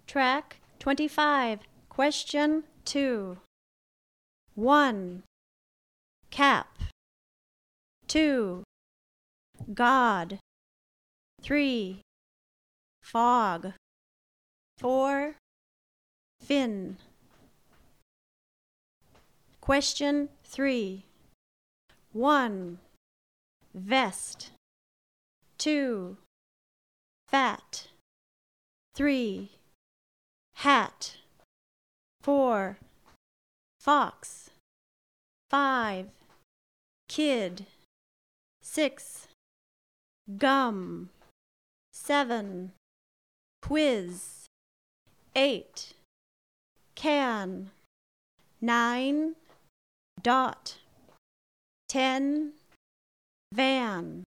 Track 25. Question 2. 1. Cap. 2. God. 3. Fog. 4. Fin. Question 3. 1. Vest. 2. Fat. 3. Hat. 4. Fox. 5. Kid. 6. Gum. 7. Quiz. 8. Can. 9. Dot. 10. Van.